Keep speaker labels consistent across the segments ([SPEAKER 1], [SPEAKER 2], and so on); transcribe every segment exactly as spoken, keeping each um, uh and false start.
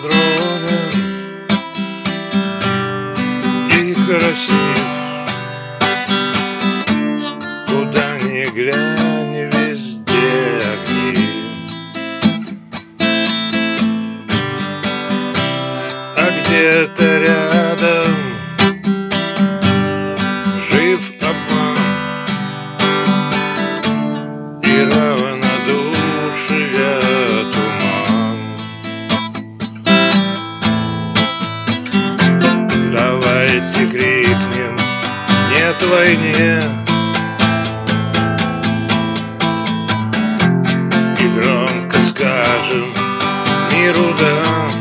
[SPEAKER 1] скромен и красив. Куда ни глянь, везде огни. А где-то рядом жив обман и равнодушие туман. Давайте крикнем «Нет войне!» и громко скажем миру «Да!»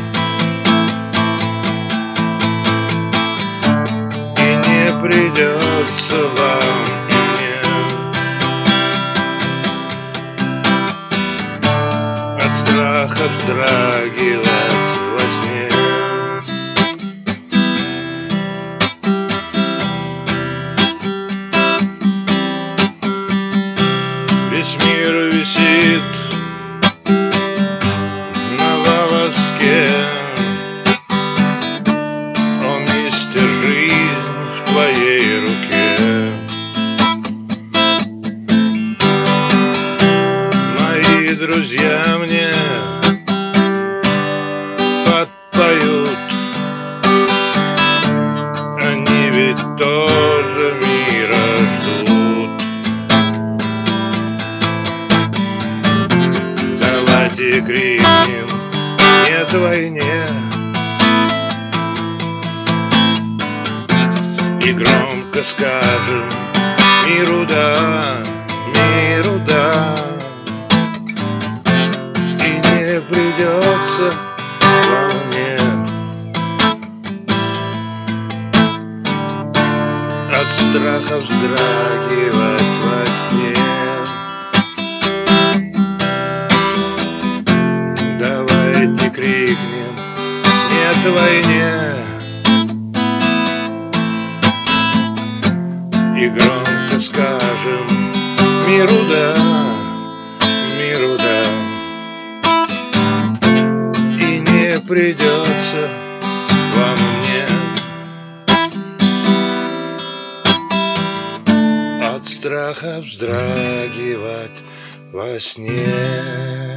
[SPEAKER 1] И не придется вам и мне от страха вздрагивать во сне. Весь мир висит на волоске. О, мистер, жизнь в твоей руке. Мои друзья мне подпоют. Они ведь тоже мира ждут. Давайте крикнем «Нет войне!» и громко скажем миру «Да!», миру «Да!». И не придется вам мне от страха вздрагивать во сне. Давайте крикнем «Нет войне!» и громко скажем миру «Да!», миру «Да!». И не придется вам мне от страха вздрагивать во сне.